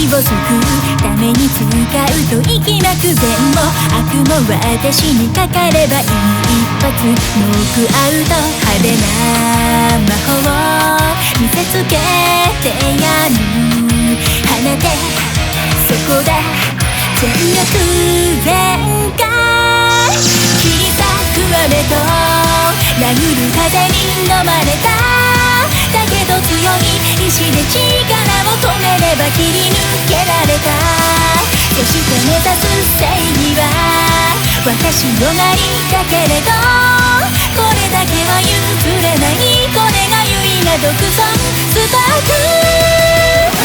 を救うために使うと息巻く善も悪も私にかかればいい一発ノックアウト派手な魔法見せつけてやる放てそこだ全力全開切り裂く雨と殴る風に飲まれただけど強い意志で力を止めれば切り抜けられたそして目指す正義は私のなりだけれどこれだけは譲れないこれが唯我独尊スパーク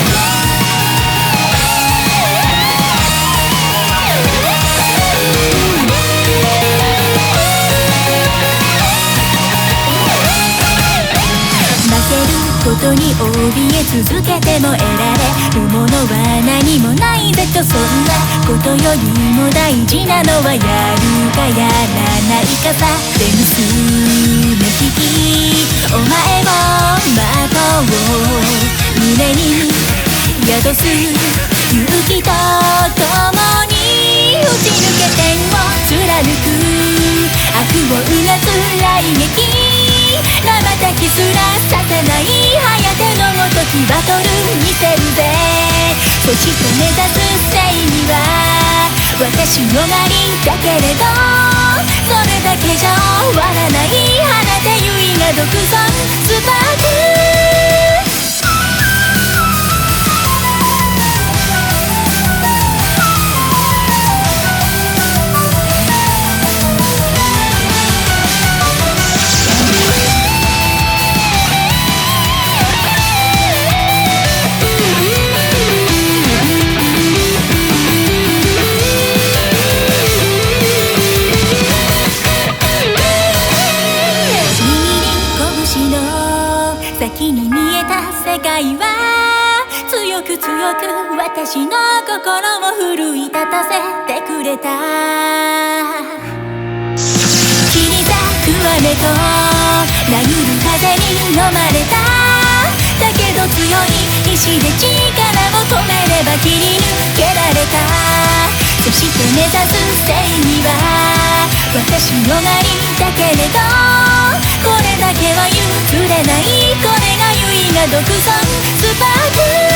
ことに怯え続けても得られるものは何もないぜとそんなことよりも大事なのはやるかやらないかさで結め引きお前を的を胸に宿す勇気と共に打ち抜け天を貫く悪をうなす雷撃瞬きすらさせない颯のごときバトル見せるぜそして目指す正義は私のなりだけれどそれだけじゃ終わらない放て唯我独尊スパーク先に見えた世界は強く強く私の心を奮い立たせてくれた切り裂く雨と殴る風に飲まれただけど強い意志で力を止めれば切り抜けられたそして目指す正義は私のなりだけれどこれだけは譲れないこれが唯我独尊スパーク